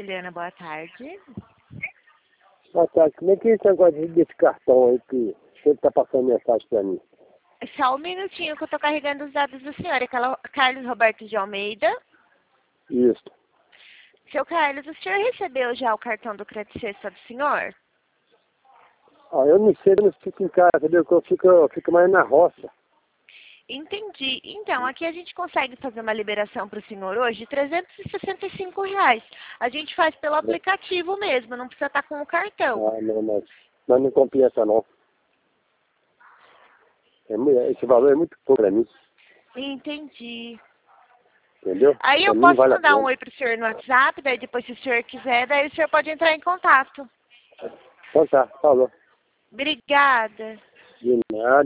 Juliana, boa tarde. Boa tarde. Como é que é esse negócio desse cartão aí que você está passando mensagem para mim? Só um minutinho que eu tô carregando os dados do senhor. É Carlos Roberto de Almeida. Isso. Seu Carlos, o senhor recebeu já o cartão do crédito sexta do senhor? Eu não sei, eu não fico em casa, entendeu? Eu fico mais na roça. Entendi. Então, aqui a gente consegue fazer uma liberação para o senhor hoje de R$ 365. A gente faz pelo aplicativo mesmo, não precisa estar com o cartão. Não, mas não compensa não. Esse valor é muito pouco para mim, Entendi. entendeu? Aí Para eu mim não posso vale a mandar um pena. oi pro senhor no WhatsApp, daí depois se o senhor quiser, daí o senhor pode entrar em contato. Então tá, falou. Obrigada. De nada.